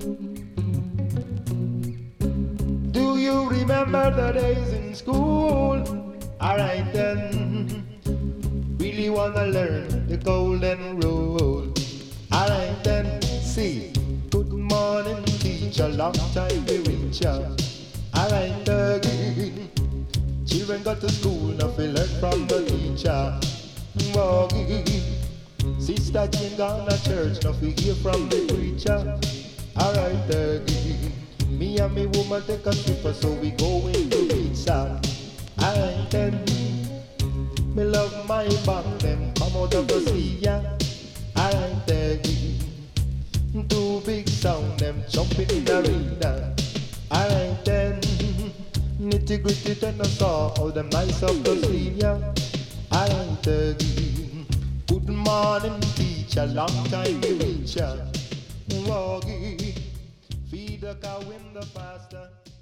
Do you remember the days in school? Alright then, really wanna learn the golden rule. Alright then, see, good morning teacher, long time we reach ya. Alright again, children got to school, now we learn from the teacher. Woggy, Sister Jane gone to church, now we hear from the preacher. Alright again, me and me woman take a trip, so we go into pizza. Alright then, me love my band, them come out of the sea, yeah. Alright again, two big sound, them jumping in the arena. Alright then, nitty gritty ten a saw, all them nice up the sleeve, yeah. Alright again, good morning teacher, long time we reach ya. Woggy, feed the cow in the pasture.